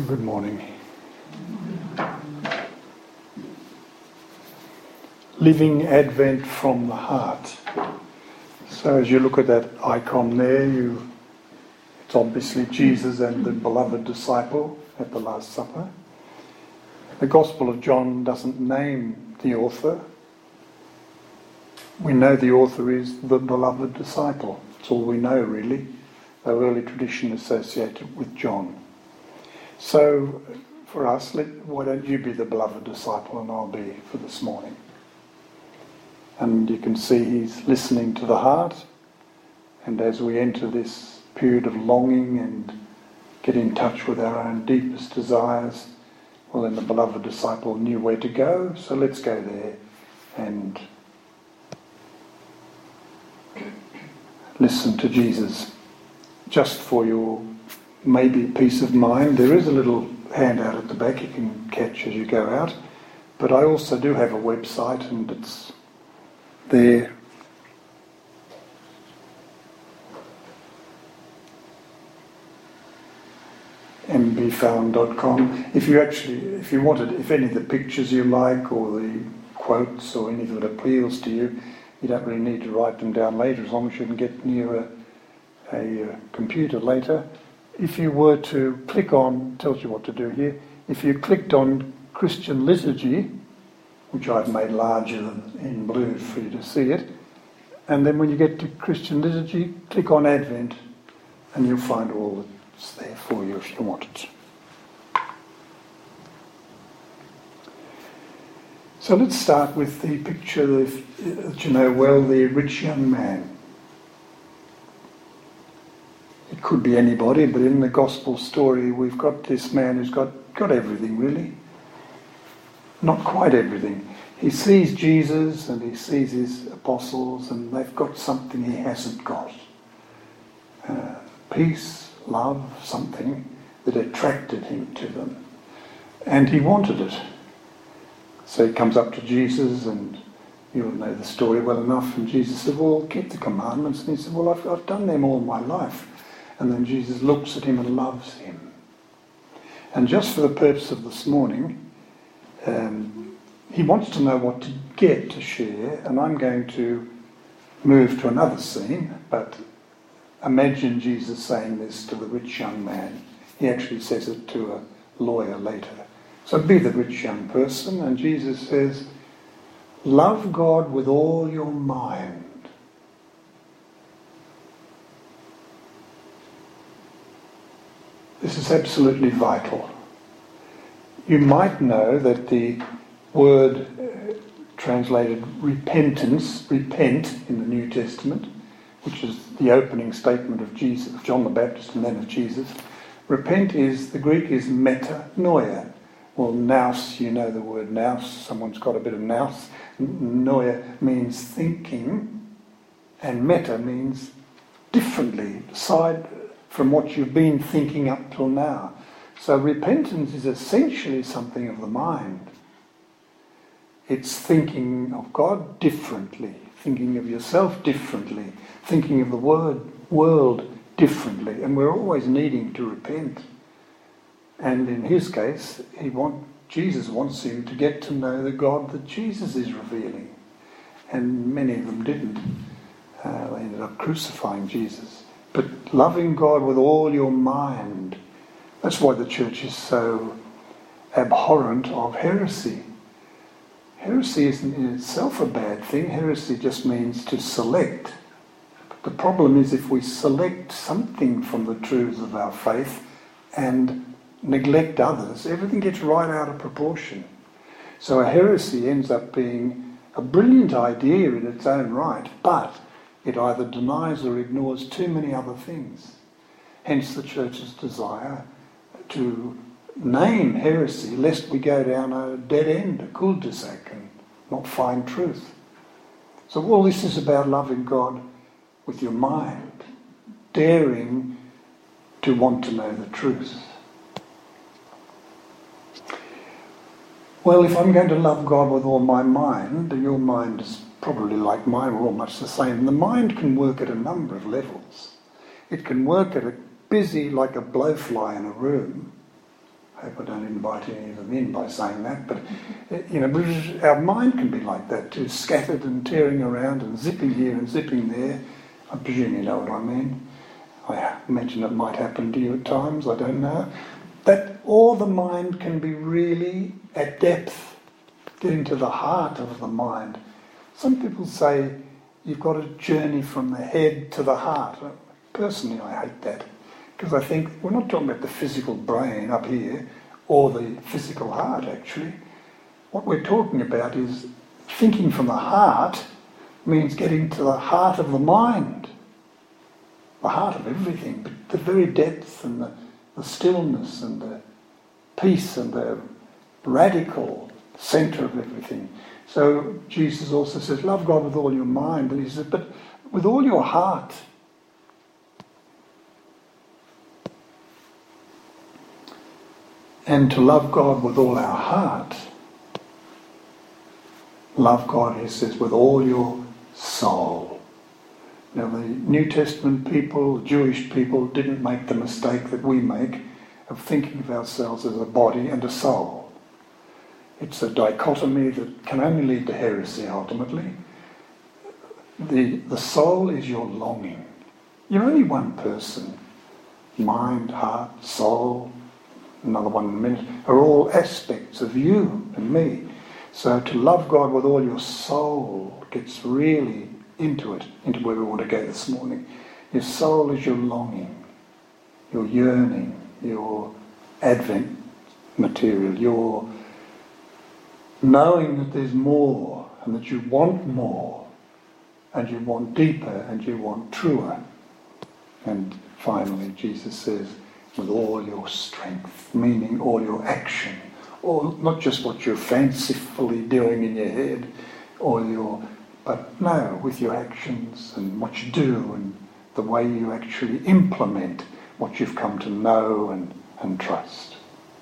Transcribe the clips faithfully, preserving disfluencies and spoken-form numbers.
Good morning. Living Advent from the heart. So as you look at that icon there, you it's obviously Jesus and the beloved disciple at the Last Supper. The Gospel of John doesn't name the author. We know the author is the beloved disciple. That's all we know, really. The early tradition associated with John. So, for us, let, why don't you be the beloved disciple and I'll be for this morning. And you can see he's listening to the heart, and as we enter this period of longing and get in touch with our own deepest desires, well then the beloved disciple knew where to go, so let's go there and listen to Jesus. Just for your maybe peace of mind, there is a little handout at the back you can catch as you go out, but I also do have a website and it's there. m b found dot com. If you actually, if you wanted, if any of the pictures you like or the quotes or anything that appeals to you, you don't really need to write them down later as long as you can get near a, a, a computer later. If you were to click on, tells you what to do here, if you clicked on Christian Liturgy, which I've made larger than in blue for you to see it, and then when you get to Christian Liturgy, click on Advent, and you'll find all that's there for you if you want it. So let's start with the picture that you know well, the rich young man. It could be anybody, but in the gospel story we've got this man who's got, got everything really. Not quite everything. He sees Jesus and he sees his apostles and they've got something he hasn't got. Uh, peace, love, something that attracted him to them. And he wanted it. So he comes up to Jesus and you'll know the story well enough. And Jesus said, well, keep the commandments. And he said, well, I've, I've done them all my life. And then Jesus looks at him and loves him. And just for the purpose of this morning, um, he wants to know what to get to share, and I'm going to move to another scene, but imagine Jesus saying this to the rich young man. He actually says it to a lawyer later. So be the rich young person, and Jesus says, love God with all your mind. This is absolutely vital. You might know that the word uh, translated repentance, repent in the New Testament, which is the opening statement of Jesus, of John the Baptist and then of Jesus. Repent is, the Greek is metanoia. Well, nous, you know the word nous, someone's got a bit of nous. Noia means thinking, and meta means differently, side from what you've been thinking up till now. So repentance is essentially something of the mind. It's thinking of God differently, thinking of yourself differently, thinking of the word, world differently, and we're always needing to repent. And in his case, he want, Jesus wants him to get to know the God that Jesus is revealing. And many of them didn't. Uh, they ended up crucifying Jesus. But loving God with all your mind, that's why the church is so abhorrent of heresy. Heresy isn't in itself a bad thing. Heresy just means to select. But the problem is if we select something from the truths of our faith and neglect others, everything gets right out of proportion. So a heresy ends up being a brilliant idea in its own right, but it either denies or ignores too many other things. Hence the church's desire to name heresy lest we go down a dead end, a cul-de-sac, and not find truth. So all this is about loving God with your mind, daring to want to know the truth. Well, if I'm going to love God with all my mind, your mind is probably like mine, we're all much the same. The mind can work at a number of levels. It can work at a busy like a blowfly in a room, I hope I don't invite any of them in by saying that, but you know, our mind can be like that too, scattered and tearing around and zipping here and zipping there. I presume you know what I mean. I imagine it might happen to you at times, I don't know. That all the mind can be really at depth, getting to the heart of the mind. Some people say you've got to journey from the head to the heart. Personally, I hate that. Because I think we're not talking about the physical brain up here or the physical heart, actually. What we're talking about is thinking from the heart means getting to the heart of the mind, the heart of everything, but the very depth and the, the stillness and the peace and the radical centre of everything. So Jesus also says, love God with all your mind. And he says, but with all your heart. And to love God with all our heart, love God, he says, with all your soul. Now the New Testament people, Jewish people, didn't make the mistake that we make of thinking of ourselves as a body and a soul. It's a dichotomy that can only lead to heresy ultimately. The, the soul is your longing. You're only one person. Mind, heart, soul, another one in a minute, are all aspects of you and me. So to love God with all your soul gets really into it, into where we want to go this morning. Your soul is your longing, your yearning, your Advent material, your knowing that there's more and that you want more and you want deeper and you want truer. And finally Jesus says, with all your strength, meaning all your action, or not just what you're fancifully doing in your head, or your, but no, with your actions and what you do and the way you actually implement what you've come to know and, and trust.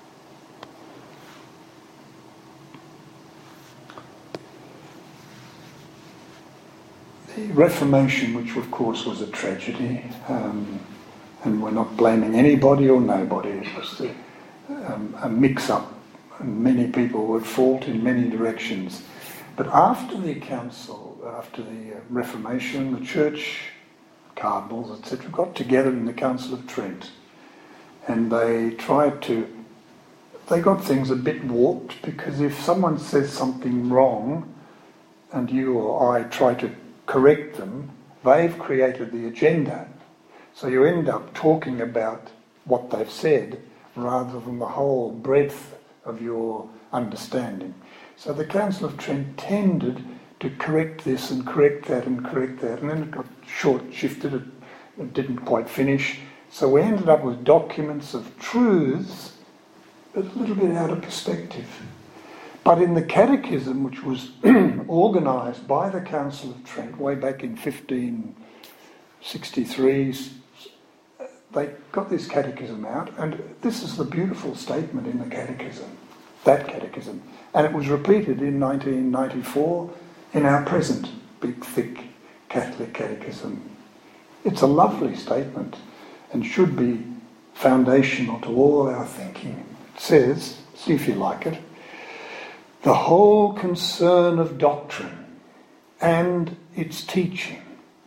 The Reformation, which of course was a tragedy, um, and we're not blaming anybody or nobody, it was a, um, a mix-up, and many people were at fault in many directions. But after the council, after the uh, Reformation, the church, cardinals, et cetera, got together in the Council of Trent, and they tried to, they got things a bit warped, because if someone says something wrong, and you or I try to correct them, they've created the agenda. So you end up talking about what they've said rather than the whole breadth of your understanding. So the Council of Trent tended to correct this and correct that and correct that, and then it got short-shifted, it, it didn't quite finish. So we ended up with documents of truths, but a little bit out of perspective. But in the Catechism, which was organised by the Council of Trent way back in fifteen sixty-three, they got this catechism out, and this is the beautiful statement in the catechism, that catechism. And it was repeated in nineteen ninety-four in our present big, thick Catholic catechism. It's a lovely statement and should be foundational to all our thinking. It says, see if you like it, the whole concern of doctrine and its teaching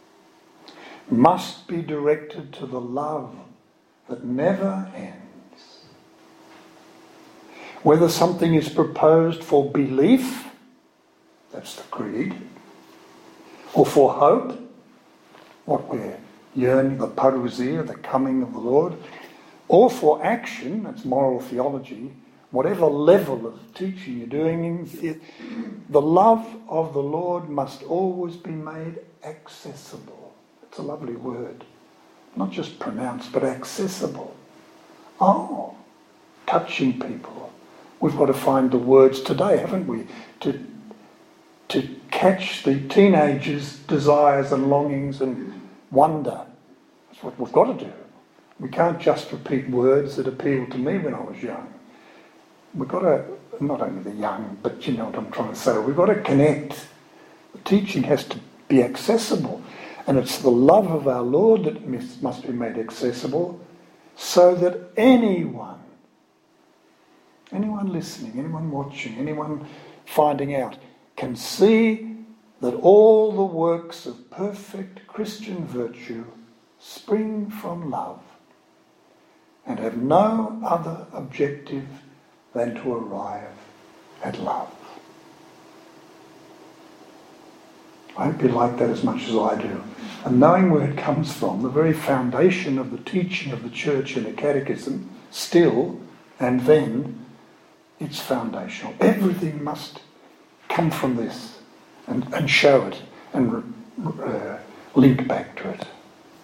must be directed to the love that never ends. Whether something is proposed for belief, that's the creed, or for hope, what we're yearning, the parousia, the coming of the Lord, or for action, that's moral theology, whatever level of teaching you're doing, it, the love of the Lord must always be made accessible. It's a lovely word. Not just pronounced, but accessible. Oh, touching people. We've got to find the words today, haven't we, to, to catch the teenagers' desires and longings and wonder. That's what we've got to do. We can't just repeat words that appealed to me when I was young. We've got to, not only the young, but you know what I'm trying to say, we've got to connect. The teaching has to be accessible. And it's the love of our Lord that must be made accessible so that anyone anyone listening, anyone watching, anyone finding out, can see that all the works of perfect Christian virtue spring from love and have no other objective than to arrive at love. I hope you like that as much as I do. And knowing where it comes from, the very foundation of the teaching of the church in the catechism, still and then, it's foundational. Everything must come from this and, and show it and uh, link back to it.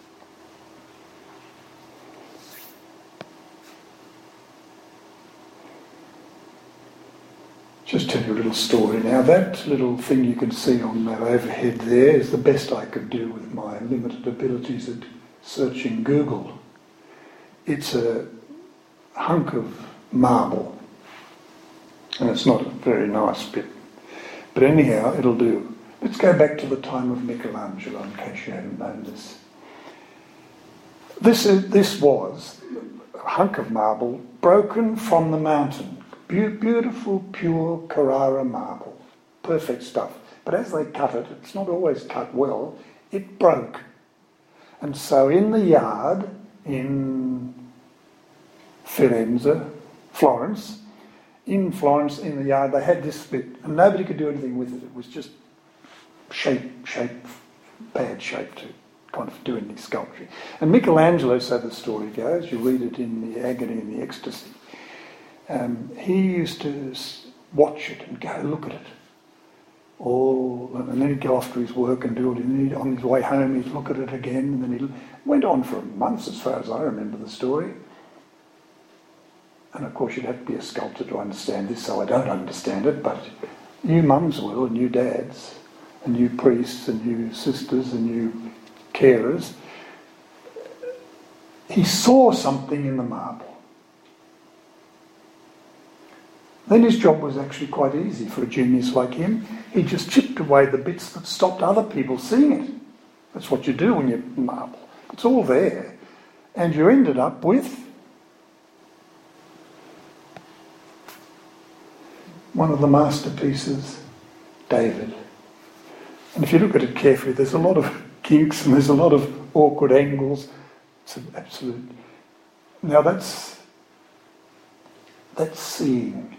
Just tell you a little story now. That little thing you can see on that overhead there is the best I could do with my limited abilities at searching Google. It's a hunk of marble, and it's not a very nice bit. But anyhow, it'll do. Let's go back to the time of Michelangelo, in case you haven't known this. This, is, this was a hunk of marble broken from the mountain. Beautiful, pure Carrara marble. Perfect stuff. But as they cut it, it's not always cut well, it broke. And so in the yard in Firenze, Florence, in Florence, in the yard, they had this bit, and nobody could do anything with it. It was just shape, shape, bad shape to kind of do any sculpture. And Michelangelo, so the story goes, you read it in The Agony and the Ecstasy, Um, he used to watch it and go look at it all, and then he'd go off to his work and do it, and he'd, on his way home he'd look at it again, and then he went on for months as far as I remember the story. And of course you'd have to be a sculptor to understand this, so I don't understand it, but you mums will, and you dads, and you priests, and you sisters, and you carers. He saw something in the marble. Then his job was actually quite easy for a genius like him. He just chipped away the bits that stopped other people seeing it. That's what you do when you marble. It's all there. And you ended up with one of the masterpieces, David. And if you look at it carefully, there's a lot of kinks and there's a lot of awkward angles. It's an absolute... Now that's... that's seeing.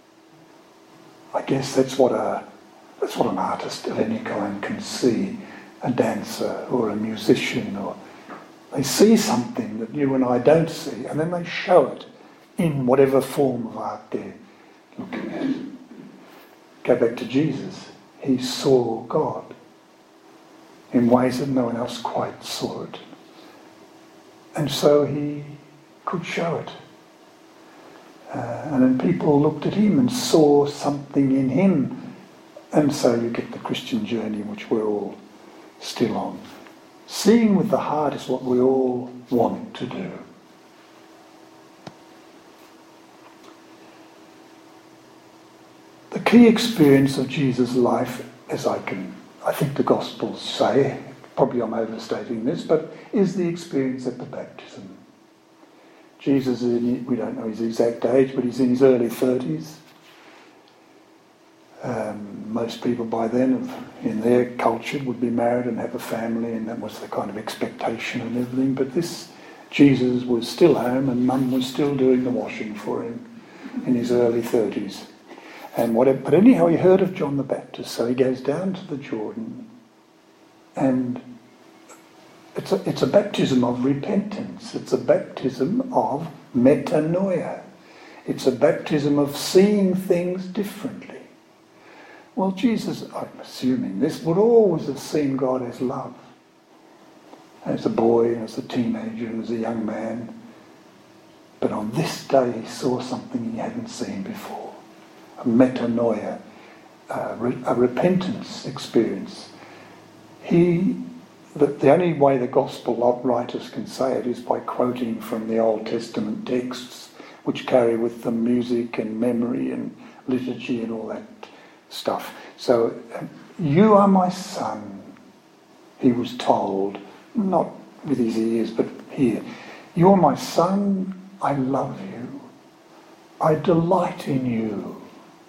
I guess that's what a that's what an artist of any kind can see, a dancer or a musician, or they see something that you and I don't see, and then they show it in whatever form of art they're looking at. Go back to Jesus. He saw God in ways that no one else quite saw it. And so he could show it. Uh, and then people looked at him and saw something in him. And so you get the Christian journey, which we're all still on. Seeing with the heart is what we all want to do. The key experience of Jesus' life, as I can, I think the Gospels say, probably I'm overstating this, but is the experience at the baptism. Jesus, is in, we don't know his exact age, but he's in his early thirties. Um, most people by then, have, in their culture, would be married and have a family, and that was the kind of expectation and everything. But this Jesus was still home, and Mum was still doing the washing for him in his early thirties. And whatever. But anyhow, he heard of John the Baptist, so he goes down to the Jordan, and It's a, it's a baptism of repentance. It's a baptism of metanoia. It's a baptism of seeing things differently. Well, Jesus, I'm assuming this, would always have seen God as love. As a boy, as a teenager, as a young man. But on this day he saw something he hadn't seen before. A metanoia, a, re- a repentance experience. He... The, the only way the Gospel writers can say it is by quoting from the Old Testament texts, which carry with them music and memory and liturgy and all that stuff. So, um, you are my son, he was told, not with his ears, but here. You are my son, I love you. I delight in you.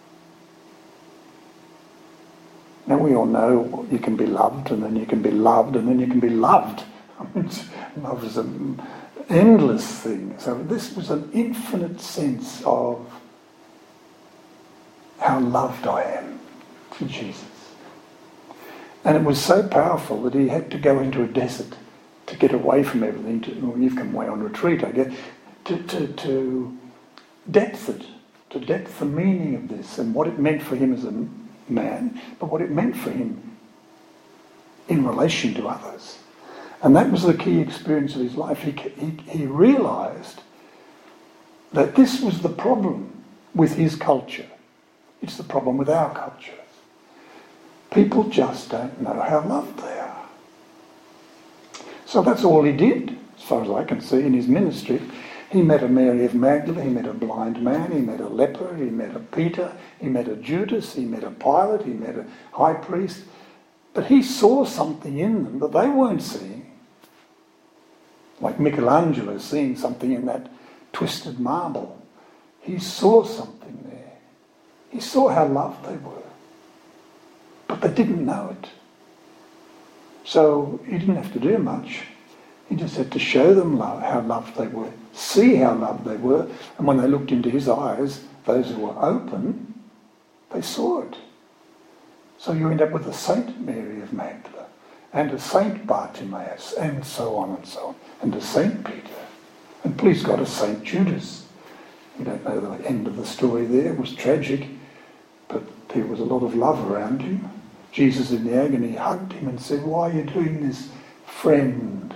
Now we all know you can be loved, and then you can be loved, and then you can be loved. I mean, love is an endless thing. So this was an infinite sense of how loved I am to Jesus. And it was so powerful that he had to go into a desert to get away from everything. To, well, you've come away on retreat, I guess, to, to, to depth it, to depth the meaning of this and what it meant for him as a man, but what it meant for him in relation to others. And that was the key experience of his life. He, he, he realised that this was the problem with his culture. It's the problem with our culture. People just don't know how loved they are. So that's all he did, as far as I can see, in his ministry. He met a Mary of Magdala, he met a blind man, he met a leper, he met a Peter, he met a Judas, he met a Pilate, he met a high priest. But he saw something in them that they weren't seeing. Like Michelangelo seeing something in that twisted marble. He saw something there. He saw how loved they were. But they didn't know it. So he didn't have to do much. He just had to show them love, how loved they were, see how loved they were, and when they looked into his eyes, those who were open, they saw it. So you end up with a Saint Mary of Magdala, and a Saint Bartimaeus, and so on and so on, and a Saint Peter, and please God, a Saint Judas. We don't know the end of the story there, it was tragic, but there was a lot of love around him. Jesus in the agony hugged him and said, "Why are you doing this, friend?"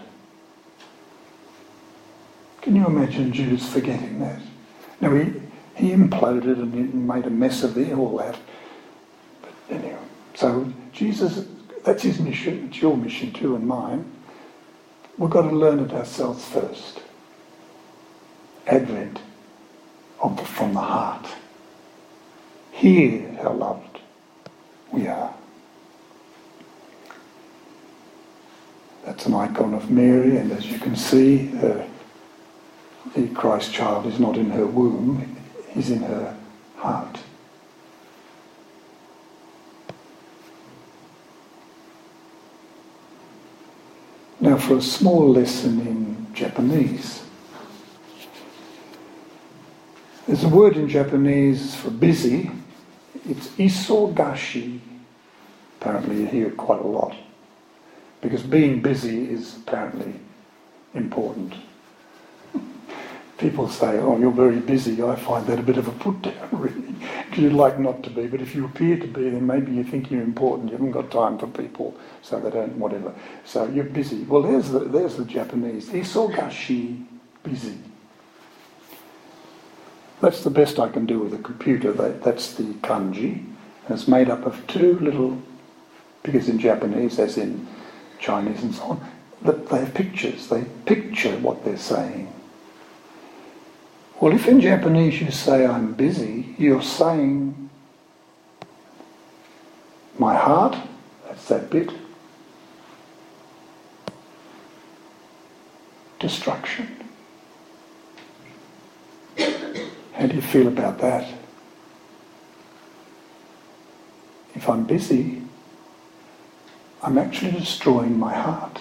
Can you imagine Judas forgetting that? Now he, he imploded and he made a mess of it, all that. But anyway, so Jesus, that's his mission, it's your mission too and mine. We've got to learn it ourselves first. Advent of the, from the heart. Hear how loved we are. That's an icon of Mary, and as you can see, uh, the Christ child is not in her womb, he's in her heart. Now for a small lesson in Japanese. There's a word in Japanese for busy. It's isogashi. Apparently you hear it quite a lot. Because being busy is apparently important. People say, "Oh, you're very busy." I find that a bit of a put down, really. You'd like not to be, but if you appear to be, then maybe you think you're important. You haven't got time for people, so they don't, whatever. So you're busy. Well, there's the, there's the Japanese. Isogashi, busy. That's the best I can do with a computer. That, that's the kanji. And it's made up of two little, because in Japanese, as in Chinese and so on, that they have pictures. They picture what they're saying. Well, if in Japanese you say "I'm busy," you're saying my heart, that's that bit, destruction. How do you feel about that? If I'm busy, I'm actually destroying my heart.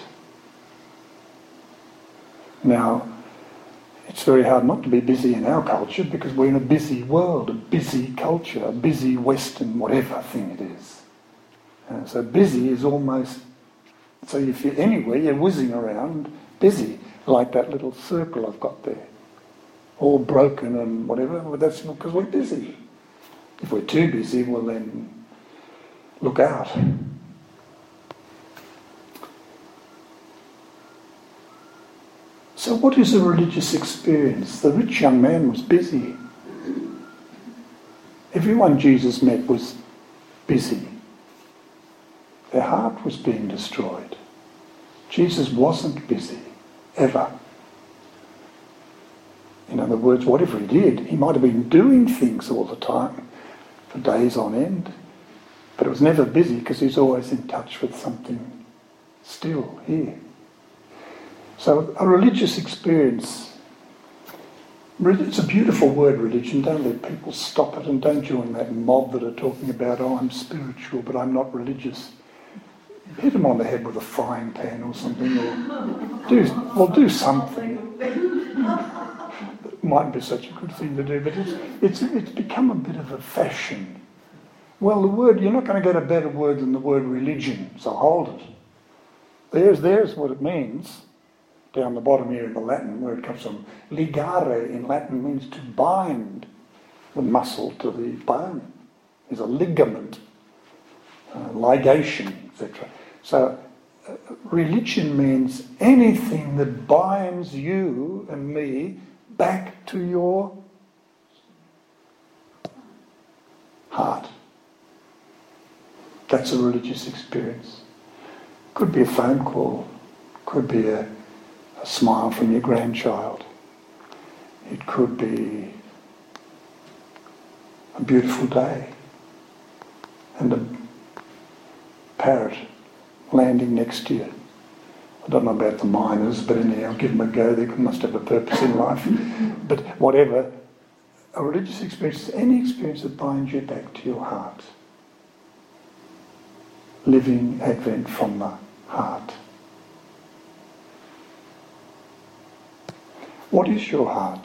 Now, it's very hard not to be busy in our culture because we're in a busy world, a busy culture, a busy Western whatever thing it is. Uh, so busy is almost, so if you're anywhere, you're whizzing around busy, like that little circle I've got there. All broken and whatever, but that's because we're busy. If we're too busy, well then, look out. So what is a religious experience? The rich young man was busy. Everyone Jesus met was busy. Their heart was being destroyed. Jesus wasn't busy, ever. In other words, whatever he did, he might have been doing things all the time, for days on end, but it was never busy because he's always in touch with something still here. So a religious experience It's a beautiful word, religion. Don't let people stop it, and don't join that mob that are talking about, oh, I'm spiritual, but I'm not religious. Hit them on the head with a frying pan or something, or do, well, do something. It mightn't be such a good thing to do, but it's, it's, it's become a bit of a fashion. Well, the word, you're not going to get a better word than the word religion, so hold it. There's, there's what it means. Down the bottom here in the Latin, where it comes from. Ligare in Latin means to bind the muscle to the bone. There's a ligament, uh, ligation, et cetera. So uh, religion means anything that binds you and me back to your heart. That's a religious experience. Could be a phone call, could be a A smile from your grandchild. It could be a beautiful day and a parrot landing next to you. I don't know about the miners, but anyhow, give them a go. They must have a purpose in life. But whatever, a religious experience is any experience that binds you back to your heart. Living Advent from the heart. What is your heart?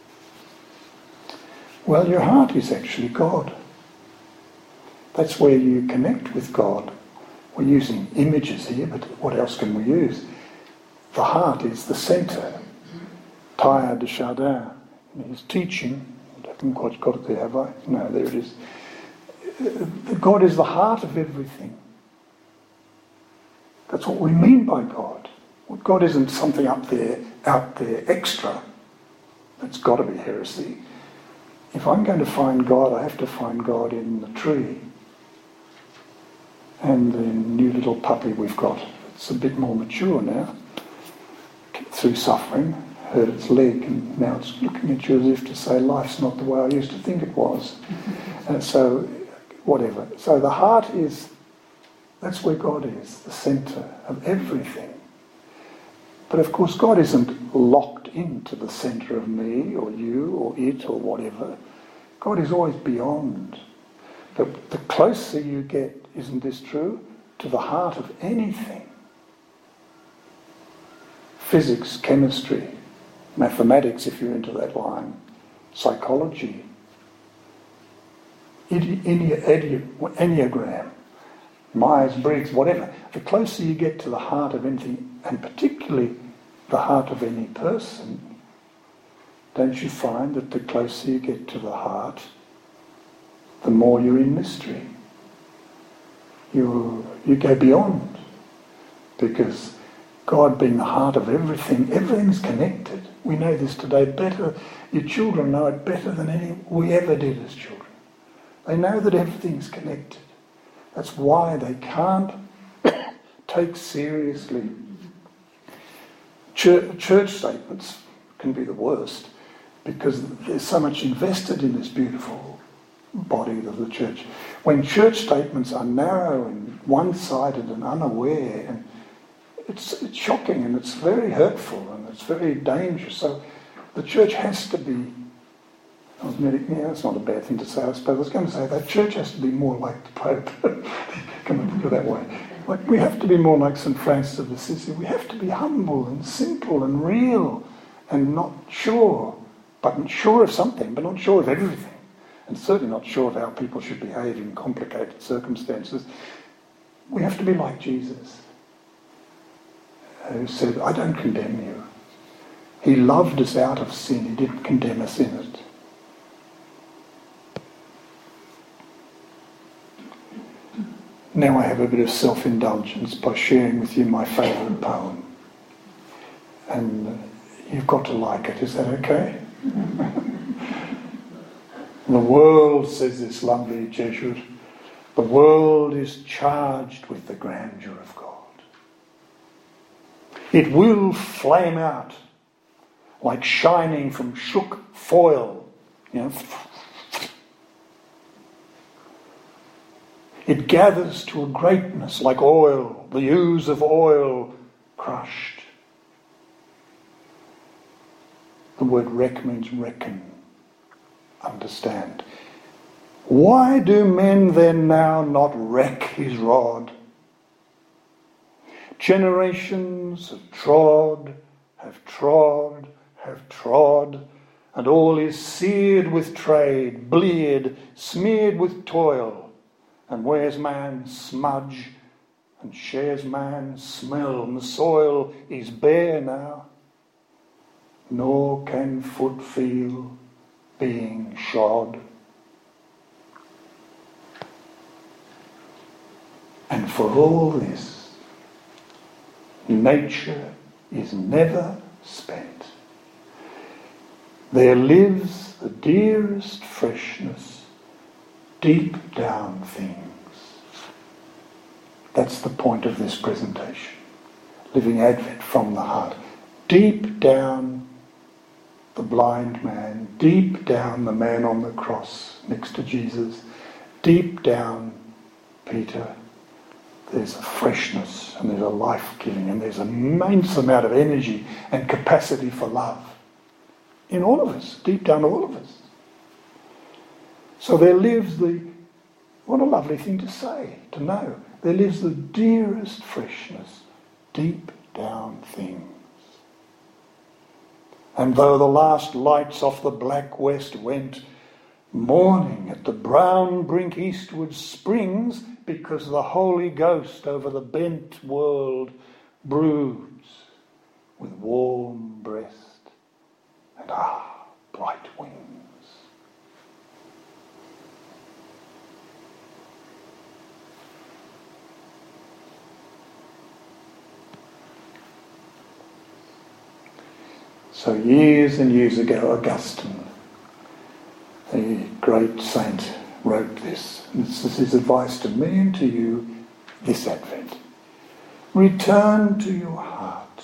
Well, your heart is actually God. That's where you connect with God. We're using images here, but what else can we use? The heart is the centre. Teilhard de Chardin, in his teaching, I haven't quite got it there, have I? No, there it is. God is the heart of everything. That's what we mean by God. God isn't something up there, out there, extra. That's got to be heresy. If I'm going to find God, I have to find God in the tree. And the new little puppy we've got, it's a bit more mature now, through suffering, hurt its leg, and now it's looking at you as if to say, life's not the way I used to think it was. And so, whatever. So the heart is, that's where God is, the centre of everything. But of course God isn't locked into the centre of me or you or it or whatever. God is always beyond. The, the closer you get, isn't this true, to the heart of anything. Physics, chemistry, mathematics if you're into that line, psychology, Enneagram, Myers-Briggs, whatever. The closer you get to the heart of anything, and particularly the heart of any person, don't you find that the closer you get to the heart, the more you're in mystery? You, you go beyond. Because God being the heart of everything, everything's connected. We know this today better. Your children know it better than any we ever did as children. They know that everything's connected. That's why they can't take seriously. Church, church statements can be the worst because there's so much invested in this beautiful body of the church. When church statements are narrow and one-sided and unaware, and it's, it's shocking and it's very hurtful and it's very dangerous. So the church has to be, I was medic, yeah, that's not a bad thing to say, I suppose. I was going to say that church has to be more like the Pope. Can I put it that way? Like we have to be more like Saint Francis of Assisi. We have to be humble and simple and real and not sure, but sure of something, but not sure of everything. And certainly not sure of how people should behave in complicated circumstances. We have to be like Jesus, who said, I don't condemn you. He loved us out of sin. He didn't condemn us in it. Now I have a bit of self-indulgence by sharing with you my favourite poem. And uh, you've got to like it. Is that okay? The world, says this lovely Jesuit, the world is charged with the grandeur of God. It will flame out like shining from shook foil, you know. It gathers to a greatness like oil, the ooze of oil crushed. The word wreck means reckon, understand. Why do men then now not reck his rod? Generations have trod, have trod, have trod, and all is seared with trade, bleared, smeared with toil, and wears man smudge, and shares man smell, and the soil is bare now, nor can foot feel being shod. And for all this, nature is never spent. There lives the dearest freshness, deep down things. That's the point of this presentation. Living Advent from the heart. Deep down the blind man, deep down the man on the cross next to Jesus, deep down Peter, there's a freshness and there's a life-giving and there's an immense amount of energy and capacity for love in all of us, deep down all of us. So there lives the, what a lovely thing to say, to know, there lives the dearest freshness, deep down things. And though the last lights off the black west went, morning at the brown brink eastward springs, because the Holy Ghost over the bent world broods with warm breast and ah, bright wings. So years and years ago, Augustine, the great saint, wrote this. And this is his advice to me and to you this Advent. Return to your heart.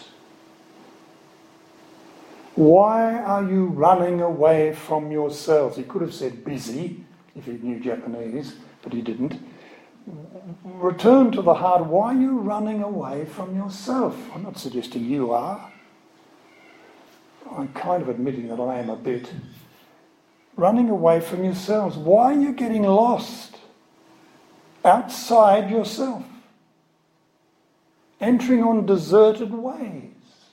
Why are you running away from yourselves? He could have said busy if he knew Japanese, but he didn't. Return to the heart. Why are you running away from yourself? I'm not suggesting you are. I'm kind of admitting that I am a bit. Running away from yourselves. Why are you getting lost outside yourself? Entering on deserted ways.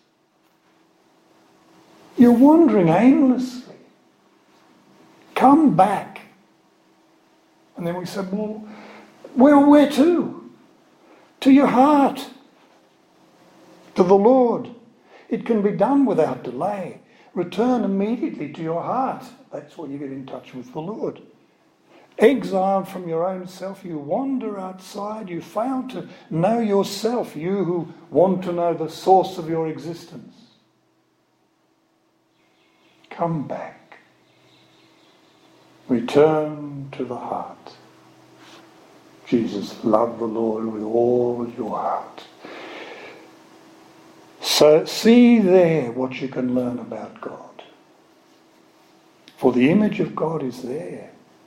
You're wandering aimlessly. Come back. And then we said, well, well, where to? To your heart. To the Lord. It can be done without delay. Return immediately to your heart. That's when you get in touch with the Lord. Exiled from your own self, you wander outside, you fail to know yourself, you who want to know the source of your existence. Come back. Return to the heart. Jesus, love the Lord with all your heart. So see there what you can learn about God. For the image of God is there.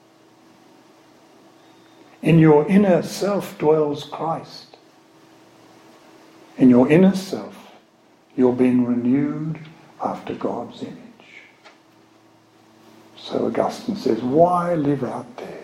In your inner self dwells Christ. In your inner self, you're being renewed after God's image. So Augustine says, why live out there?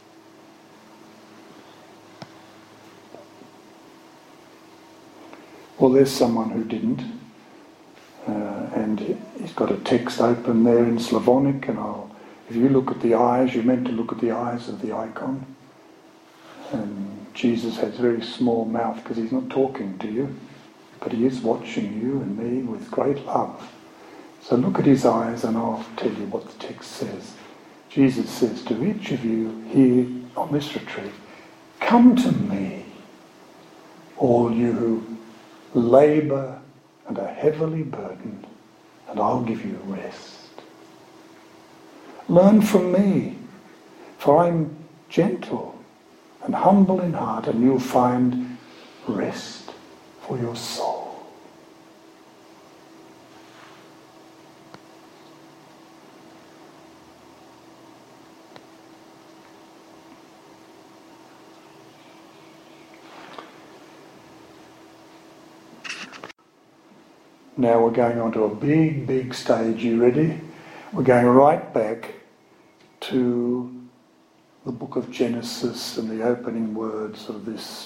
Well, there's someone who didn't. Uh, and he's got a text open there in Slavonic, and I'll, if you look at the eyes, you're meant to look at the eyes of the icon. And Jesus has a very small mouth because he's not talking to you, but he is watching you and me with great love. So look at his eyes and I'll tell you what the text says. Jesus says to each of you here on this retreat, come to me, all you who labour and are heavily burdened, and I'll give you rest. Learn from me, for I'm gentle and humble in heart, and you'll find rest for your soul. Now we're going on to a big, big stage. You ready? We're going right back to the book of Genesis and the opening words of this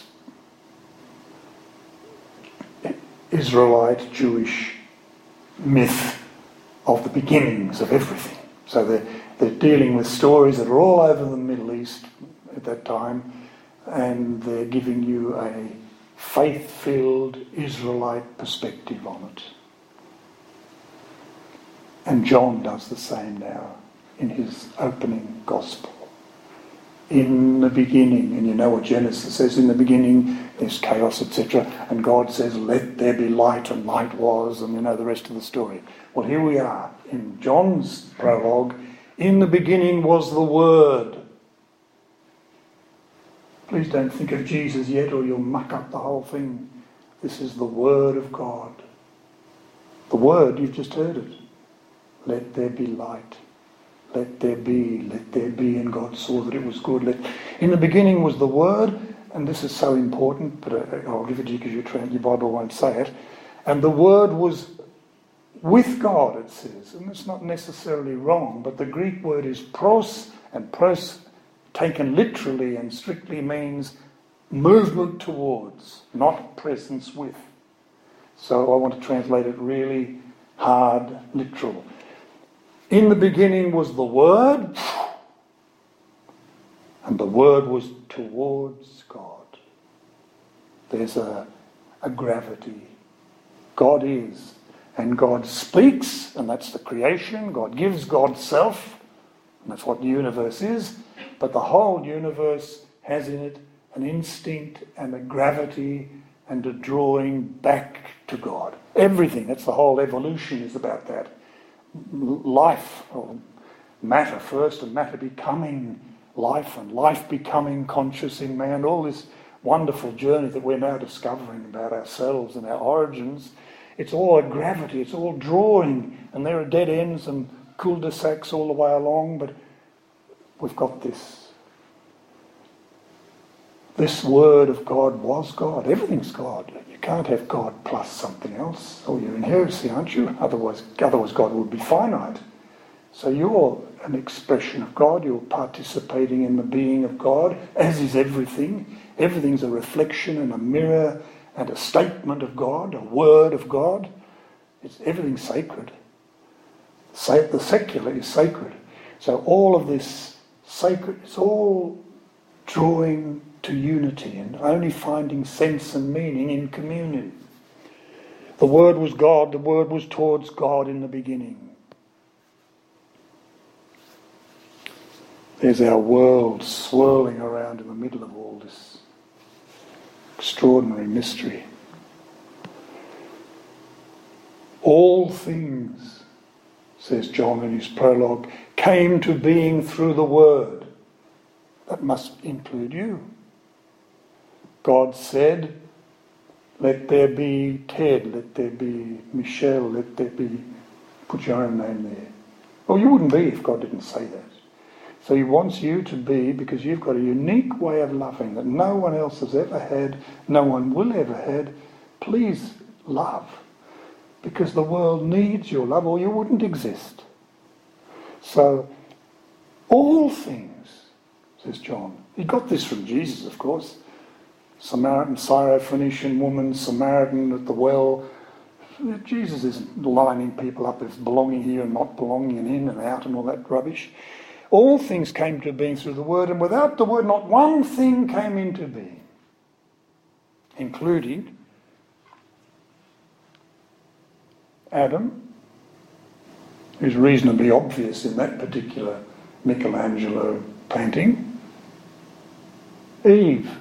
Israelite Jewish myth of the beginnings of everything. So they're, they're dealing with stories that are all over the Middle East at that time, and they're giving you a faith-filled Israelite perspective on it. And John does the same now in his opening gospel. In the beginning, and you know what Genesis says, in the beginning there's chaos, et cetera, and God says, let there be light, and light was, and you know the rest of the story. Well, here we are in John's prologue. In the beginning was the Word. Please don't think of Jesus yet, or you'll muck up the whole thing. This is the Word of God. The Word, you've just heard it. Let there be light. Let there be, let there be, and God saw that it was good. Let, in the beginning was the Word, and this is so important, but I'll give it to you because your, your Bible won't say it. And the Word was with God, it says, and it's not necessarily wrong, but the Greek word is pros, and pros taken literally and strictly means movement towards, not presence with. So I want to translate it really hard, literal. In the beginning was the Word, and the Word was towards God. There's a, a gravity. God is, and God speaks, and that's the creation. God gives God's self, and that's what the universe is. But the whole universe has in it an instinct and a gravity and a drawing back to God. Everything, that's the whole evolution is about that. Life, or matter first, and matter becoming life, and life becoming conscious in man. All this wonderful journey that we're now discovering about ourselves and our origins, it's all a gravity, it's all drawing, and there are dead ends and cul-de-sacs all the way along, but we've got this. This Word of God was God. Everything's God. You can't have God plus something else. Oh, you're in heresy, aren't you? Otherwise, otherwise God would be finite. So you're an expression of God. You're participating in the being of God, as is everything. Everything's a reflection and a mirror and a statement of God, a word of God. It's, everything's sacred. The secular is sacred. So all of this sacred, it's all drawing to unity and only finding sense and meaning in communion. The Word was God, the Word was towards God in the beginning. There's our world swirling around in the middle of all this extraordinary mystery. All things, says John in his prologue, came to being through the Word. That must include you. God said, let there be Ted, let there be Michelle, let there be, put your own name there. Well, you wouldn't be if God didn't say that. So he wants you to be, because you've got a unique way of loving that no one else has ever had, no one will ever had. Please love, because the world needs your love or you wouldn't exist. So, all things, says John. He got this from Jesus, of course. Samaritan, Syrophoenician woman, Samaritan at the well. Jesus isn't lining people up as belonging here and not belonging and in and out and all that rubbish. All things came to being through the Word, and without the Word not one thing came into being, including Adam, who's reasonably obvious in that particular Michelangelo painting, Eve.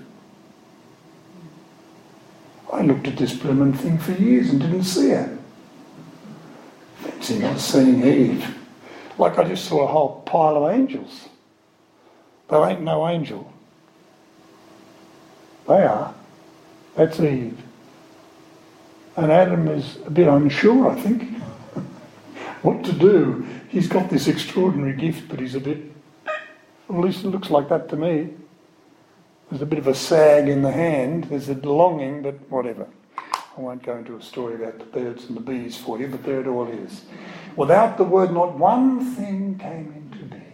I looked at this blooming thing for years and didn't see her. Fancy not seeing Eve. Like I just saw a whole pile of angels. There ain't no angel. They are. That's Eve. And Adam is a bit unsure, I think, what to do. He's got this extraordinary gift, but he's a bit, at least it looks like that to me. There's a bit of a sag in the hand. There's a longing, but whatever. I won't go into a story about the birds and the bees for you, but there it all is. Without the Word, not one thing came into being.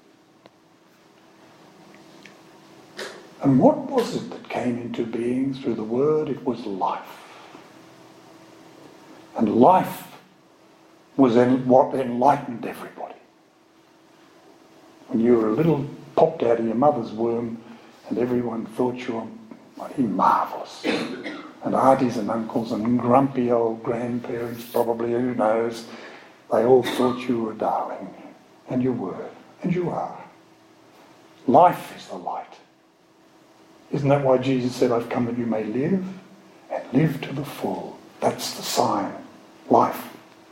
And what was it that came into being through the Word? It was life. And life was en- what enlightened everybody. When you were a little popped out of your mother's womb and everyone thought you were bloody marvellous. And aunties and uncles and grumpy old grandparents, probably, who knows, they all thought you were a darling. And you were. And you are. Life is the light. Isn't that why Jesus said, I've come that you may live and live to the full? That's the sign. Life.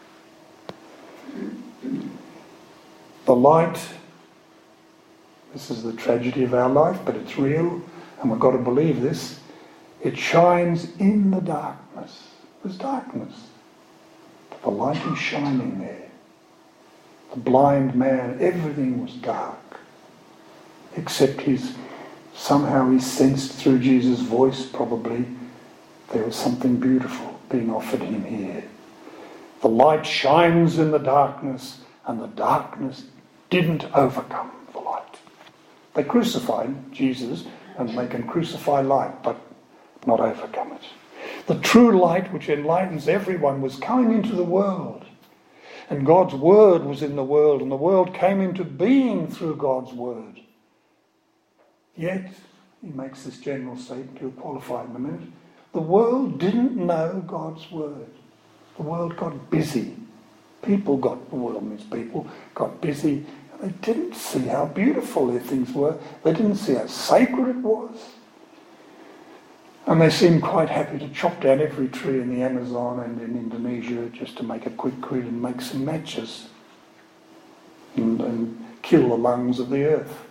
The light, this is the tragedy of our life, but it's real, and we've got to believe this. It shines in the darkness. There's darkness. But the light is shining there. The blind man, everything was dark. Except his, somehow he sensed through Jesus' voice probably, there was something beautiful being offered him here. The light shines in the darkness, and the darkness didn't overcome the light. They crucified Jesus, and they can crucify light, but not overcome it. The true light which enlightens everyone was coming into the world. And God's Word was in the world, and the world came into being through God's Word. Yet, he makes this general statement, he'll qualify it in a minute, the world didn't know God's Word. The world got busy. People got, the world means people, got busy, and they didn't see how beautiful their things were. They didn't see how sacred it was. And they seemed quite happy to chop down every tree in the Amazon and in Indonesia just to make a quick quid and make some matches and, and kill the lungs of the earth.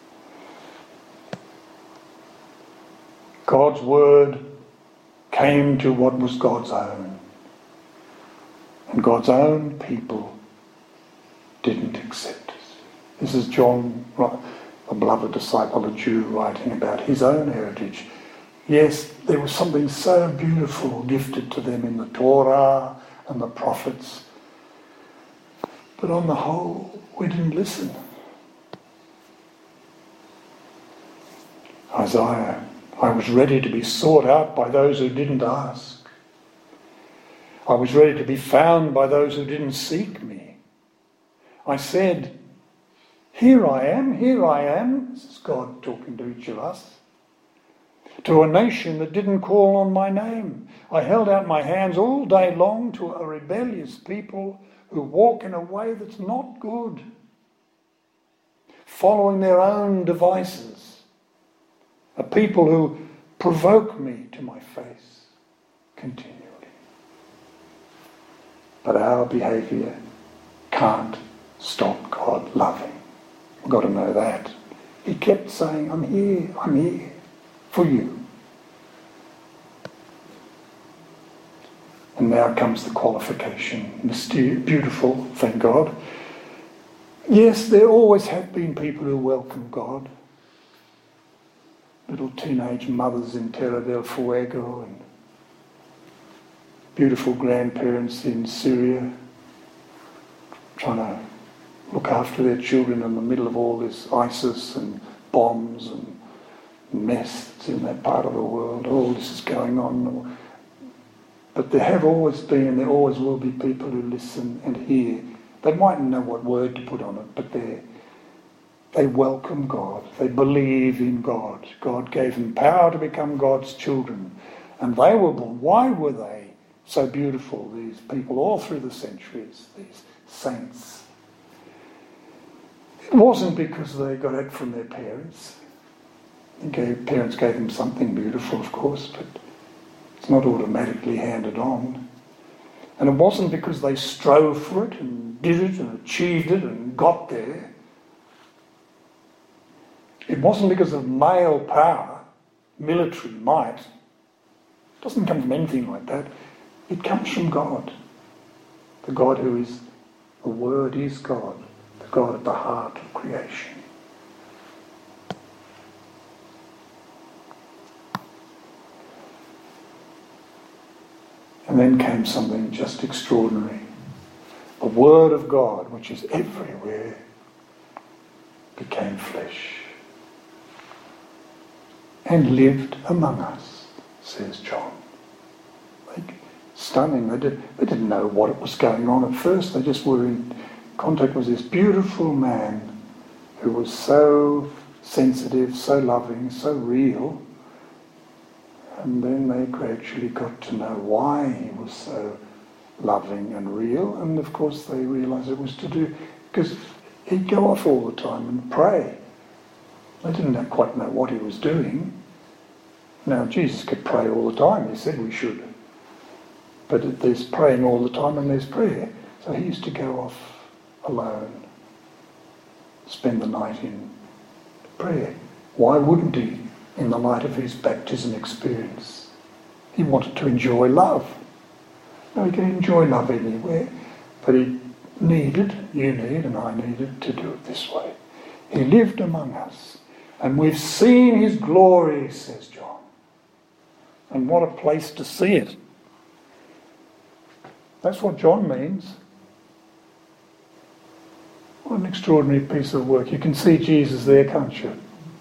God's Word came to what was God's own. And God's own people didn't accept it. This is John, a beloved disciple, a Jew, writing about his own heritage. Yes, there was something so beautiful gifted to them in the Torah and the prophets. But on the whole, we didn't listen. Isaiah, I was ready to be sought out by those who didn't ask. I was ready to be found by those who didn't seek me. I said, here I am, here I am. This is God talking to each of us. To a nation that didn't call on my name. I held out my hands all day long to a rebellious people who walk in a way that's not good, following their own devices. A people who provoke me to my face continually. But our behaviour can't stop God loving. We've got to know that. He kept saying, I'm here, I'm here for you. And now comes the qualification. Mysterious, beautiful, thank God. Yes, there always have been people who welcome God. Little teenage mothers in Terra del Fuego and beautiful grandparents in Syria trying to look after their children in the middle of all this ISIS and bombs and mess that's in that part of the world. All this is going on. But there have always been and there always will be people who listen and hear. They mightn't know what word to put on it, but they they welcome God. They believe in God. God gave them power to become God's children. And they were born. Why were they so beautiful, these people, all through the centuries, these saints? It wasn't because they got it from their parents. Their parents gave them something beautiful, of course, but it's not automatically handed on. And it wasn't because they strove for it and did it and achieved it and got there. It wasn't because of male power, military might. It doesn't come from anything like that. It comes from God. The God who is, the Word is God. The God at the heart of creation. And then came something just extraordinary. The Word of God, which is everywhere, became flesh and lived among us, says John. Like, stunning. They, did, they didn't know what was going on at first. They just were in contact with this beautiful man who was so sensitive, so loving, so real. And then they gradually got to know why he was so loving and real. And of course they realised it was to do, because he'd go off all the time and pray. They didn't quite know what he was doing. Now Jesus could pray all the time. He said we should. But there's praying all the time and there's prayer. So he used to go off alone, spend the night in prayer. Why wouldn't he in the light of his baptism experience? He wanted to enjoy love. Now he can enjoy love anywhere, but he needed, you need and I needed to do it this way. He lived among us and we've seen his glory, says John. And what a place to see it. That's what John means. What an extraordinary piece of work. You can see Jesus there, can't you?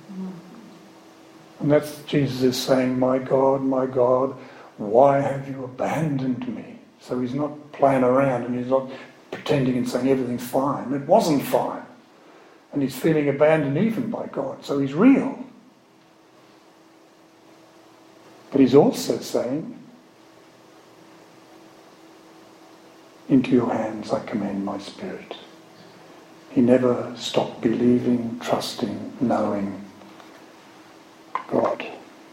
And that's Jesus is saying, my God, my God, why have you abandoned me? So he's not playing around and he's not pretending and saying everything's fine. It wasn't fine. And he's feeling abandoned even by God. So he's real. But he's also saying, into your hands I commend my spirit. He never stopped believing, trusting, knowing God.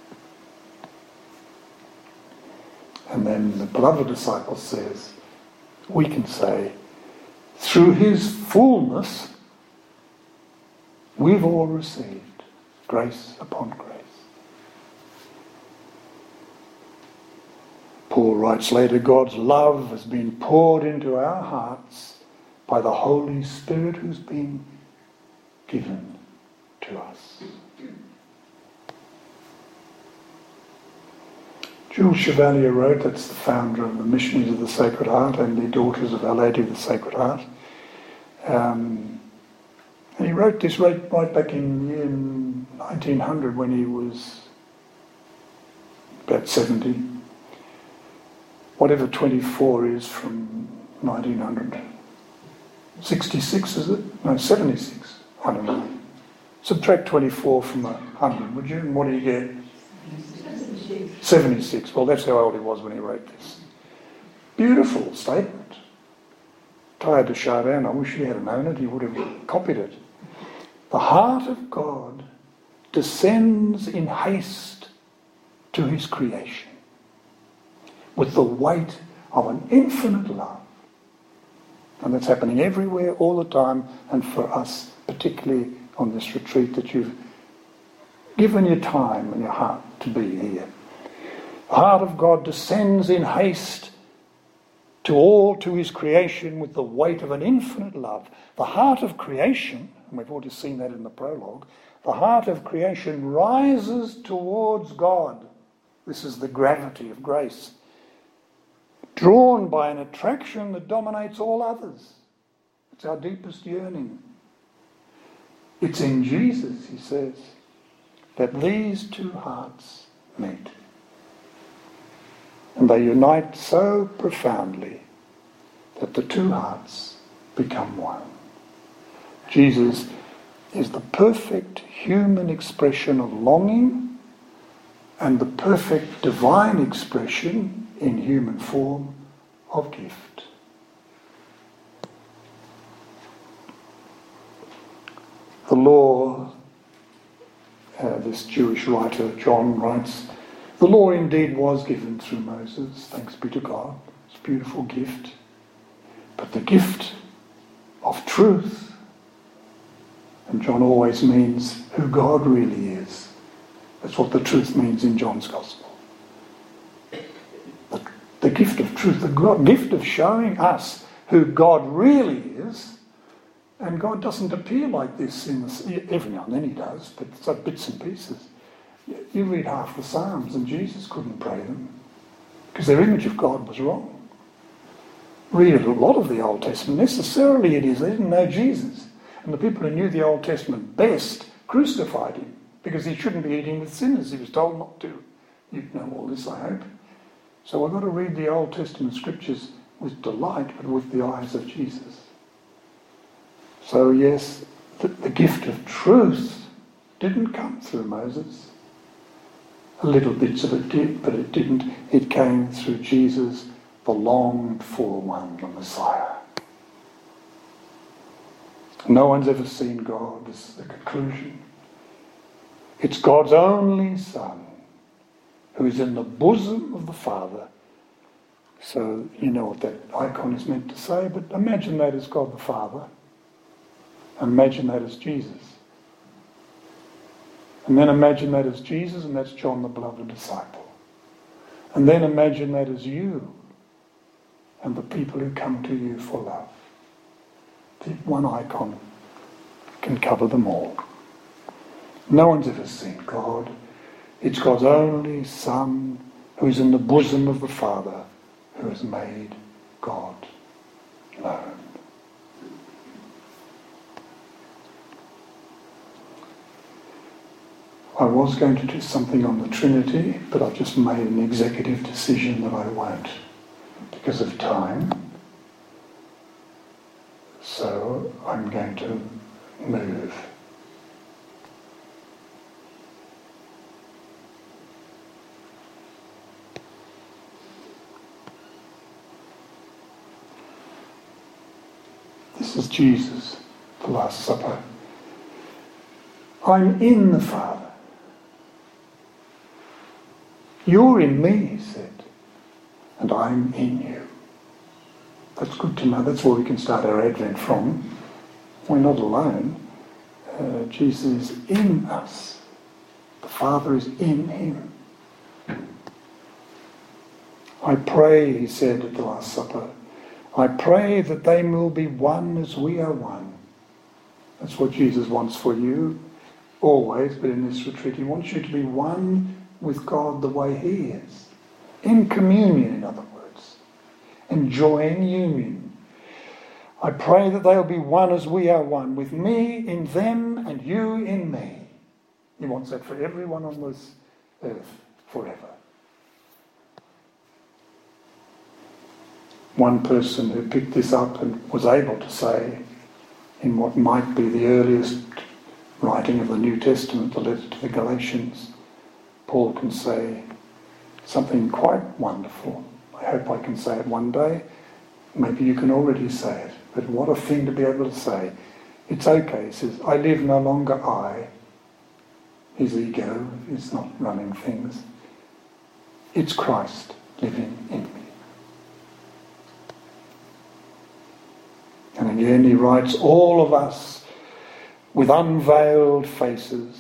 And then the beloved disciple says, we can say, through his fullness, we've all received grace upon grace. Paul writes later, God's love has been poured into our hearts by the Holy Spirit who's been given to us. Jules Chevalier wrote, that's the founder of the Missionaries of the Sacred Heart and the Daughters of Our Lady of the Sacred Heart. Um, and he wrote this right, right back in, in nineteen hundred when he was about seventy. Whatever twenty-four is from nineteen hundred. sixty-six, is it? No, seventy-six. I don't know. Subtract twenty-four from one hundred, would you? And what do you get? seventy-six. Well, that's how old he was when he wrote this. Beautiful statement. Tired to Chardin. I wish he had known it. He would have copied it. The heart of God descends in haste to his creation with the weight of an infinite love. And that's happening everywhere, all the time, and for us, particularly on this retreat that you've given your time and your heart to be here. The heart of God descends in haste to all, to his creation with the weight of an infinite love. The heart of creation, and we've already seen that in the prologue, the heart of creation rises towards God. This is the gravity of grace. Drawn by an attraction that dominates all others. It's our deepest yearning. It's in Jesus, he says, that these two hearts meet. And they unite so profoundly that the two hearts become one. Jesus is the perfect human expression of longing and the perfect divine expression in human form of gift. The law, uh, this Jewish writer John writes, the law indeed was given through Moses, thanks be to God. It's a beautiful gift. But the gift of truth, and John always means who God really is. That's what the truth means in John's Gospel. The, the gift of truth, the God, gift of showing us who God really is. And God doesn't appear like this in the, every now and then he does, but it's like bits and pieces. You read half the Psalms and Jesus couldn't pray them. because their image of God was wrong. Read a lot of the Old Testament. Necessarily it is. They didn't know Jesus. And the people who knew the Old Testament best crucified him because he shouldn't be eating with sinners. He was told not to. You know all this, I hope. So we've got to read the Old Testament scriptures with delight, but with the eyes of Jesus. So yes, the, the gift of truth didn't come through Moses. A little bits of it did, but it didn't. It came through Jesus, the longed-for one, the Messiah. No one's ever seen God. This is the conclusion. It's God's only Son, who is in the bosom of the Father. So you know what that icon is meant to say, but imagine that as God the Father. Imagine that as Jesus. And then imagine that as Jesus, and that's John the beloved disciple. And then imagine that as you and the people who come to you for love. The one icon can cover them all. No one's ever seen God. It's God's only Son who is in the bosom of the Father who has made God known. I was going to do something on the Trinity, but I've just made an executive decision that I won't because of time. So I'm going to move. This is Jesus, the Last Supper. I'm in the Father. You're in me, he said, and I'm in you. That's good to know. That's where we can start our Advent from. We're not alone. Uh, Jesus is in us. The Father is in him. I pray, he said at the Last Supper, I pray that they will be one as we are one. That's what Jesus wants for you, always, but in this retreat, he wants you to be one with God the way he is. In communion, in other words. Enjoying union. I pray that they'll be one as we are one, with me in them and you in me. He wants that for everyone on this earth forever. One person who picked this up and was able to say, in what might be the earliest writing of the New Testament, the letter to the Galatians, Paul can say something quite wonderful. I hope I can say it one day. Maybe you can already say it. But what a thing to be able to say. It's okay, he says, I live no longer I. His ego is not running things. It's Christ living in me. And again he writes, all of us with unveiled faces,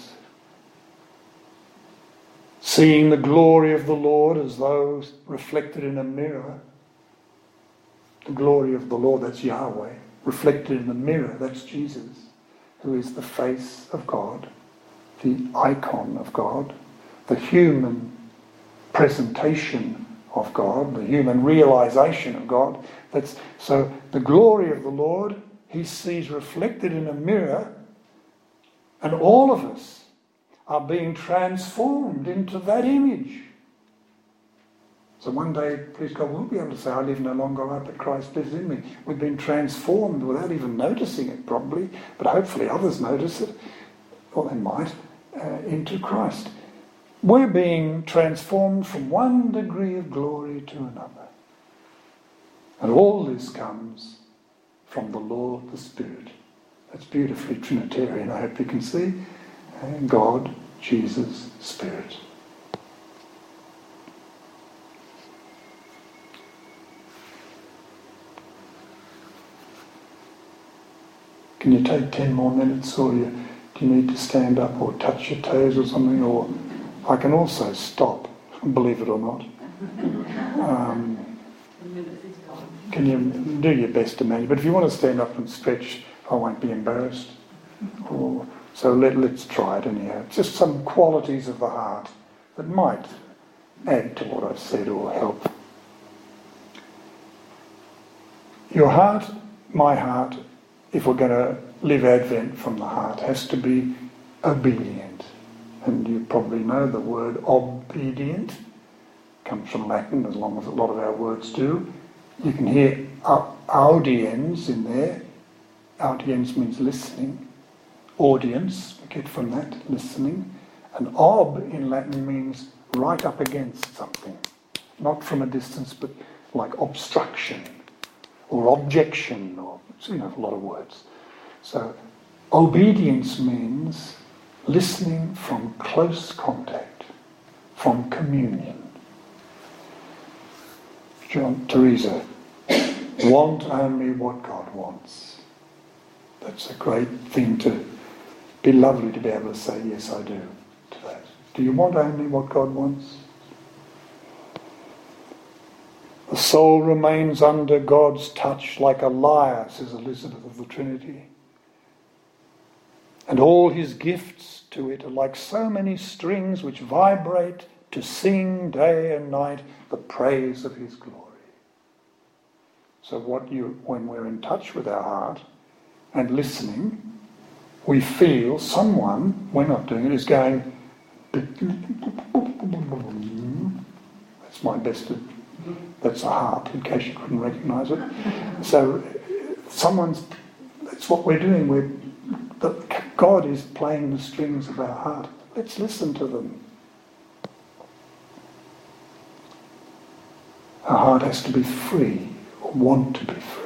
seeing the glory of the Lord as though reflected in a mirror. The glory of the Lord, that's Yahweh. Reflected in the mirror, that's Jesus, who is the face of God, the icon of God, the human presentation of God, the human realization of God. That's so the glory of the Lord he sees reflected in a mirror, and all of us are being transformed into that image. So one day, please God, we'll be able to say, I live no longer I, but Christ lives in me. We've been transformed without even noticing it probably, but hopefully others notice it, or they might, uh, into Christ. We're being transformed from one degree of glory to another. And all this comes from the Lord, the Spirit. That's beautifully Trinitarian, I hope you can see. And God, Jesus, Spirit. Can you take ten more minutes, or you, do you need to stand up or touch your toes or something? Or I can also stop, believe it or not. Um, can you do your best to manage? But if you want to stand up and stretch, I won't be embarrassed. Or, so let, let's try it anyhow. Just some qualities of the heart that might add to what I've said or help. Your heart, my heart, if we're going to live Advent from the heart, has to be obedient. And you probably know the word obedient comes from Latin, as long as a lot of our words do. You can hear audiens in there. Audiens means listening. Audience, we get from that, listening. And ob in Latin means right up against something. Not from a distance, but like obstruction or objection, or, you know, a lot of words. So obedience means listening from close contact, from communion. John, Teresa, want only what God wants. That's a great thing to be lovely to be able to say, yes, I do, to that. Do you want only what God wants? The soul remains under God's touch like a lyre, says Elizabeth of the Trinity. And all his gifts to it are like so many strings which vibrate to sing day and night the praise of his glory. So what you, when we're in touch with our heart and listening, we feel someone, we're not doing it, is going, that's my best, that's a harp, in case you couldn't recognise it. So someone's, that's what we're doing, we're, the, God is playing the strings of our heart. Let's listen to them. Our heart has to be free, or want to be free.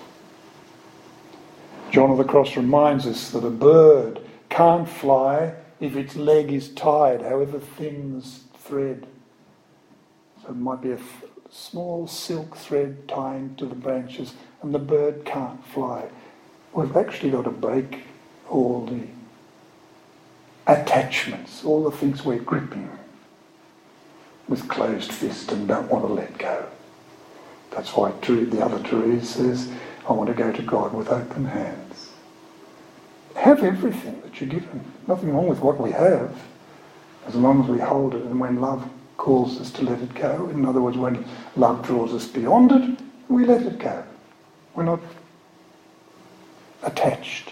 John of the Cross reminds us that a bird can't fly if its leg is tied, however thin the thread. So it might be a f- small silk thread tying to the branches, and the bird can't fly. We've actually got to break all the attachments, all the things we're gripping with closed fist and don't want to let go. That's why the other Teresa says, I want to go to God with open hands. Have everything that you're given. Nothing wrong with what we have, as long as we hold it, and when love calls us to let it go. In other words, when love draws us beyond it, we let it go. We're not attached.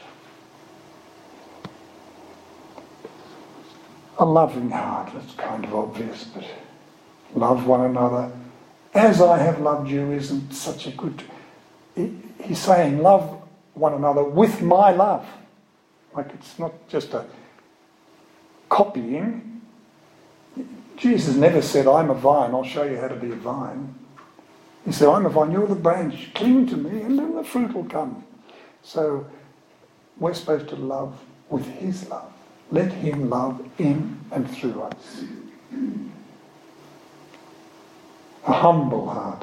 A loving heart, that's kind of obvious, but love one another as I have loved you isn't such a good... He's saying love one another with my love. Like it's not just a copying. Jesus never said, I'm a vine, I'll show you how to be a vine. He said, I'm a vine, you're the branch, cling to me and then the fruit will come. So we're supposed to love with his love. Let him love in and through us. A humble heart.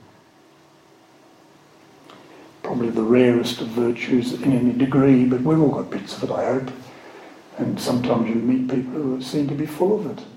Probably the rarest of virtues in any degree, but we've all got bits of it, I hope. And sometimes you meet people who seem to be full of it.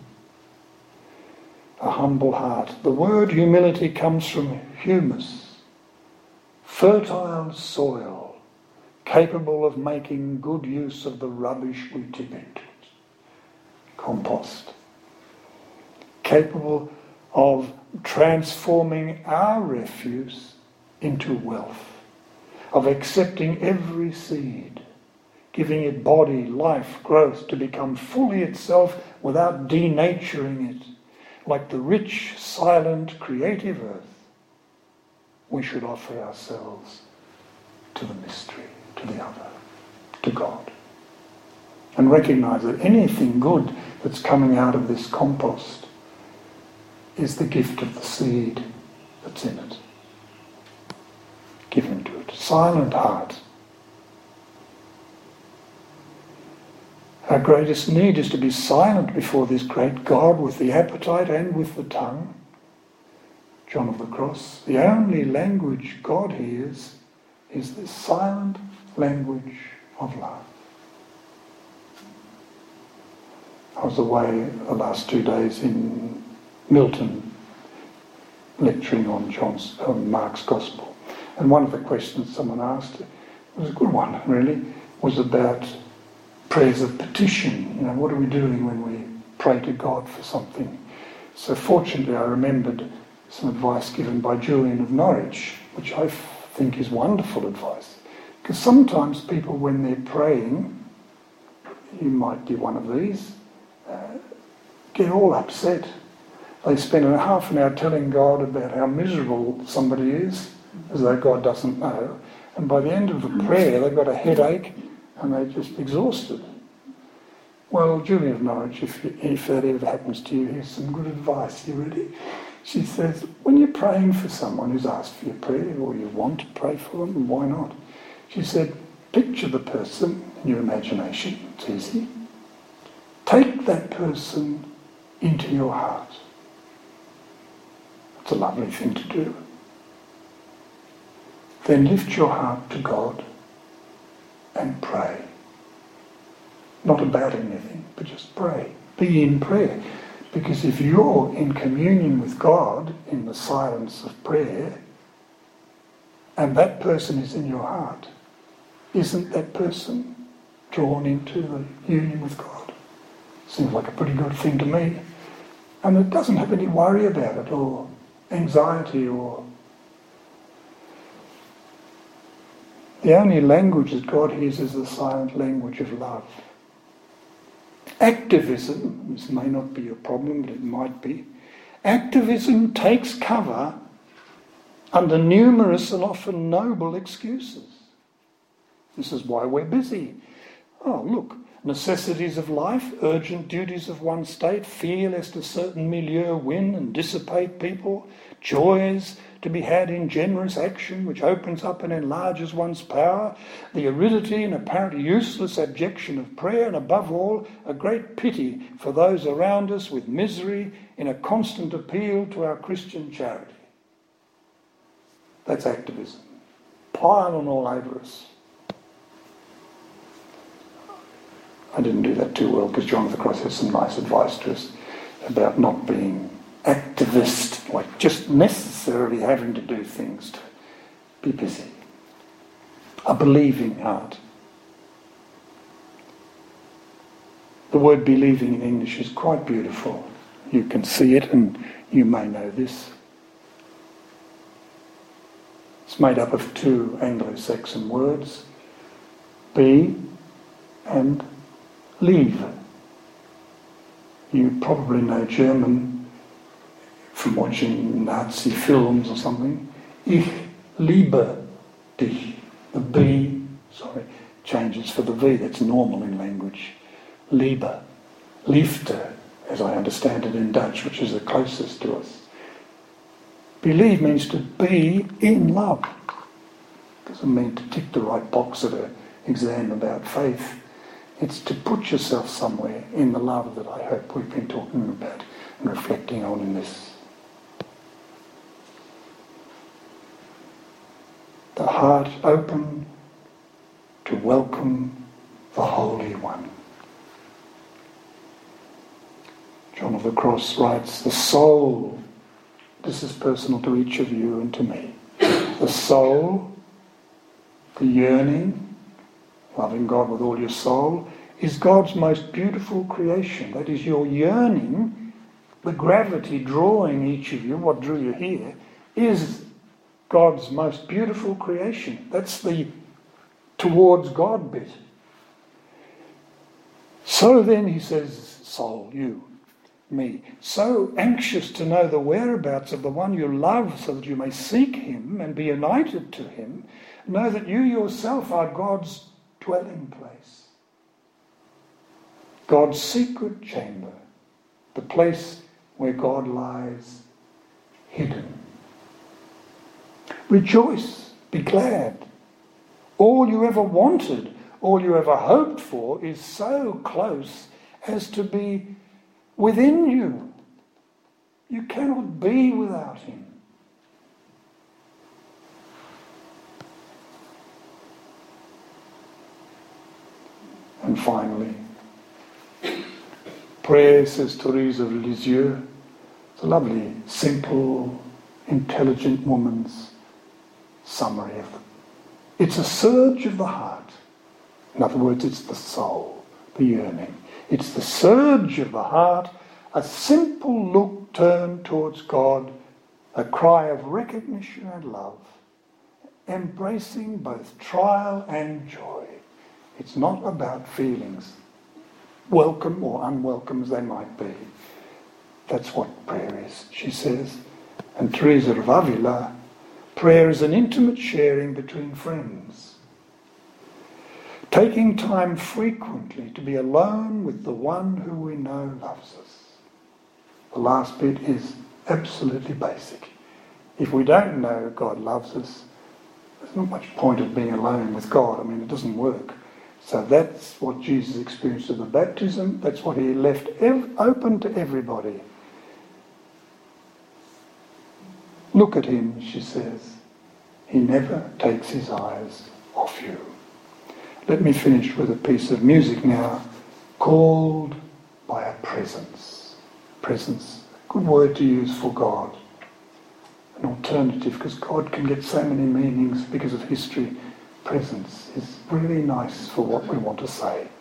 A humble heart. The word humility comes from humus, fertile soil, capable of making good use of the rubbish we tip into it. Compost. Capable of transforming our refuse into wealth, of accepting every seed, giving it body, life, growth, to become fully itself without denaturing it. Like the rich, silent, creative earth, we should offer ourselves to the mystery, to the other, to God. And recognise that anything good that's coming out of this compost is the gift of the seed that's in it. Given to it. Silent heart. Our greatest need is to be silent before this great God with the appetite and with the tongue. John of the Cross. The only language God hears is the silent language of love. I was away the last two days in Milton lecturing on John's, on Mark's Gospel. And one of the questions someone asked, it was a good one really, was about prayers of petition. You know, what are we doing when we pray to God for something? So fortunately I remembered some advice given by Julian of Norwich, which I think is wonderful advice. Because sometimes people, when they're praying, you might be one of these, uh, get all upset. They spend a half an hour telling God about how miserable somebody is, as though God doesn't know. And by the end of the prayer, they've got a headache and they're just exhausted. Well, Julia of Norwich, if, if that ever happens to you, here's some good advice. You ready? She says, when you're praying for someone who's asked for your prayer, or you want to pray for them, why not? She said, picture the person in your imagination. It's easy. Take that person into your heart. It's a lovely thing to do. Then lift your heart to God and pray. Not about anything, but just pray. Be in prayer. Because if you're in communion with God in the silence of prayer, and that person is in your heart, isn't that person drawn into the union with God? Seems like a pretty good thing to me. And it doesn't have any worry about it, or anxiety, or... The only language that God hears is the silent language of love. Activism, this may not be a problem, but it might be. Activism takes cover under numerous and often noble excuses. This is why we're busy. Oh, look, necessities of life, urgent duties of one state, fear lest a certain milieu win and dissipate people, joys to be had in generous action which opens up and enlarges one's power, the aridity and apparently useless abjection of prayer, and above all, a great pity for those around us with misery in a constant appeal to our Christian charity. That's activism. Piling all over us. I didn't do that too well because John of the Cross has some nice advice to us about not being activist, like just necessarily having to do things to be busy. A believing heart. The word believing in English is quite beautiful. You can see it, and you may know this. It's made up of two Anglo-Saxon words, be and liebe. You probably know German from watching Nazi films or something. Ich liebe dich. The B, sorry, changes for the V. That's normal in language. Liebe. Liefde, as I understand it in Dutch, which is the closest to us. Believe means to be in love. Doesn't mean to tick the right box at an exam about faith. It's to put yourself somewhere in the love that I hope we've been talking about and reflecting on in this. The heart open to welcome the Holy One. John of the Cross writes, the soul, this is personal to each of you and to me, the soul, the yearning, loving God with all your soul, is God's most beautiful creation. That is, your yearning, the gravity drawing each of you, what drew you here, is God's most beautiful creation. That's the towards God bit. So then, he says, soul, you, me, so anxious to know the whereabouts of the one you love so that you may seek him and be united to him, know that you yourself are God's dwelling place. God's secret chamber, the place where God lies hidden. Rejoice, be glad. All you ever wanted, all you ever hoped for is so close as to be within you. You cannot be without him. And finally, prayer, says Therese of Lisieux, it's a lovely, simple, intelligent woman's summary of it. It's a surge of the heart. In other words, it's the soul, the yearning. It's the surge of the heart, a simple look turned towards God, a cry of recognition and love, embracing both trial and joy. It's not about feelings, welcome or unwelcome as they might be. That's what prayer is, she says. And Teresa of Avila, prayer is an intimate sharing between friends. Taking time frequently to be alone with the one who we know loves us. The last bit is absolutely basic. If we don't know God loves us, there's not much point of being alone with God. I mean, it doesn't work. So that's what Jesus experienced at the baptism. That's what he left ev- open to everybody. Look at him, she says. He never takes his eyes off you. Let me finish with a piece of music now, called by a presence. Presence, good word to use for God. An alternative, because God can get so many meanings because of history. Presence is really nice for what we want to say.